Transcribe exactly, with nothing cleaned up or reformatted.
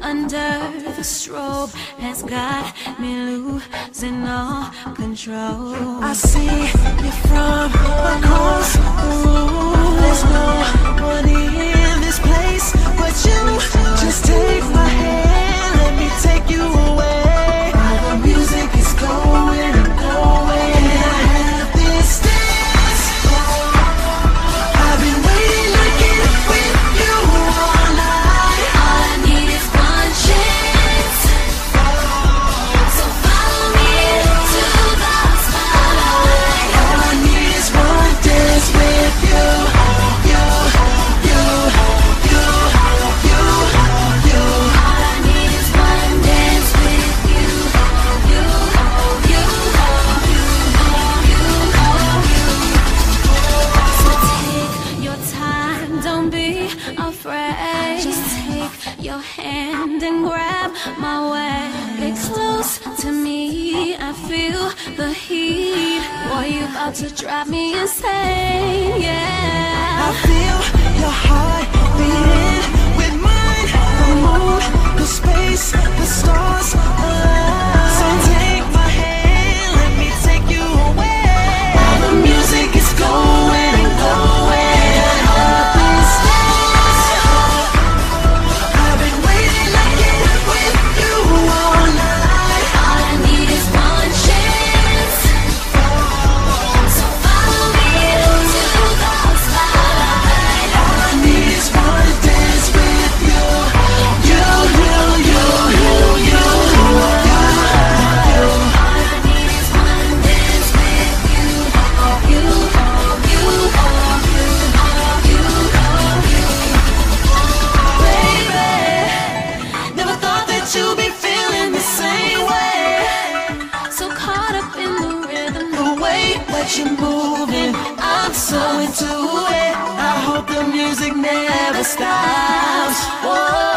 under the strobe has got me losing all control. I see you from across the room. There's no one in this place but you. Just take my hand, let me take you away. All the music is going and going, and I have this dance. I've been waiting to get with you all night. All I need is one chance, so follow me to the spotlight. All I need is one dance with you. You, you, you, you, you. All I need is one dance with you. You, you, you, you, you. So take your time, don't be afraid. Just take your hand and grab my way. Get close to me, I feel the heat. Boy, you about to drive me insane, yeah. I feel your heart beating with mine. The moon, the space, the stars align. So take my hand, let me take you away. All the music is going and going. I have this dance. I've been waiting to get with you all night. All I need is one chance, so follow me to the spotlight. All I need is one dance with you. You, you, you, you, you, you. All I need is one dance with you. You, you, you, you, you. Baby, never thought that you'd be feeling the same way. So caught up in the rhythm, The way that you're moving, I'm so into it. I hope the music never stops. Whoa.